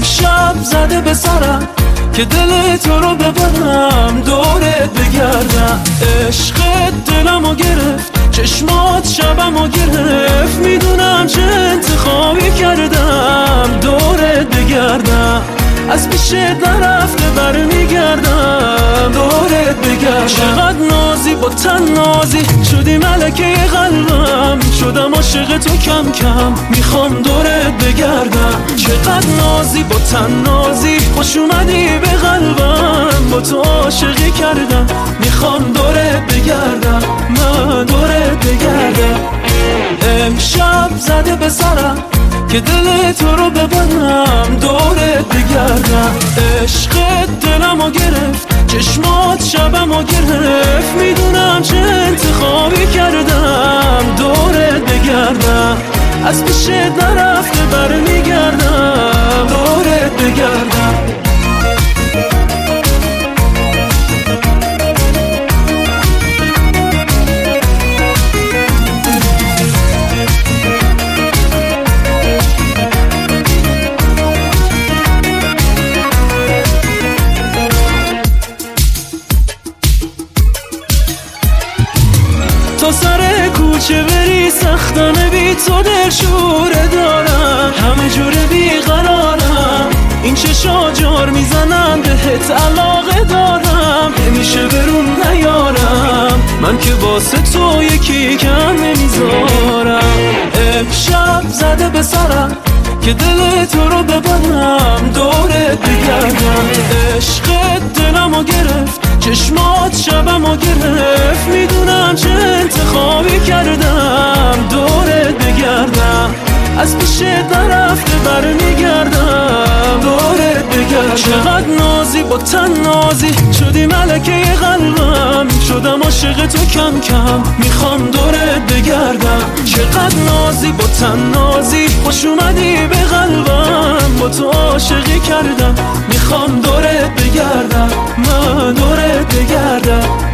امشب زده به سرم که دل تو رو ببرم دورت بگردم. عشقت دلمو گرفت، چشمات شبمو گرفت، میدونم چه انتخابی کردم دورت بگردم. از پیشت نرفته برمیگردم دورت بگردم. چقدر نازی با تنازی شدی ملکه قلبم، شدم عاشق تو کم کم میخوام دورت بگردم. چقدر نازی با تنازی خوش اومدی به قلبم، با تو عاشقی کردم میخوام دورت بگردم، من دورت بگردم. امشب زده به سرم که دل تو رو ببرم دورت بگردم. عشقت دلمو گرفت، چشمات شبمو گرفت، میدونم چه انتخابی کردم دورت بگردم. از پیشت نرفته برمیگردم دورت بگردم. تا سر کوچه بری سختانه بی تو دل شوره دارم، همه جوره بیقرارم، این چشا جار میزنن بهت علاقه دارم، نمیشه برون نیارم، من که واسه تو یکی کم نمیذارم. امشب زده به سرم که دل تو رو ببرم دورت بگردم. عشقت دلمو گرفت، چشمات شبمو گرفت، میدونم چه انتخابی کردم دورت بگردم. از پیشت نرفته برمیگردم دورت بگردم. چقدر نازی با تنازی شدی ملکه قلبم، شدم عاشق تو کم کم میخوام دورت بگردم. چقدر نازی با تنازی خوش اومدی به قلبم، با تو عاشقی کردم میخوام دورت بگردم، من دورت بگردم.